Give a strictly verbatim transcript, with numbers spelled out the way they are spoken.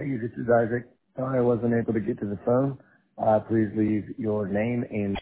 Hey, this is Isaac. Sorry I wasn't able to get to the phone. Uh, please leave your name and